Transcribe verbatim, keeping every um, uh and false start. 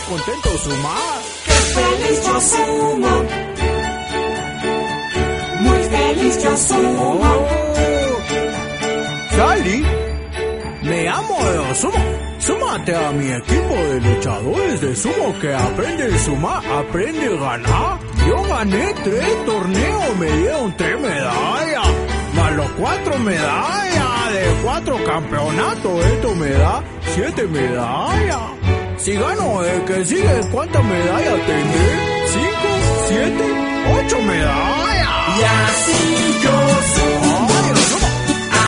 contento sumar. ¡Qué feliz yo sumo! Muy feliz yo sumo. Oh. Sally, me amo de sumo. Súmate a mi equipo de luchadores de sumo que aprende a sumar, aprende a ganar. Yo gané tres torneos, me dieron tres medallas, más los cuatro medallas de cuatro campeonatos. Esto me da siete medallas. Si gano el que sigue, ¿cuántas medallas tendré? ¿Cinco? ¿Siete? ¿Ocho medallas? Y así yo sumo.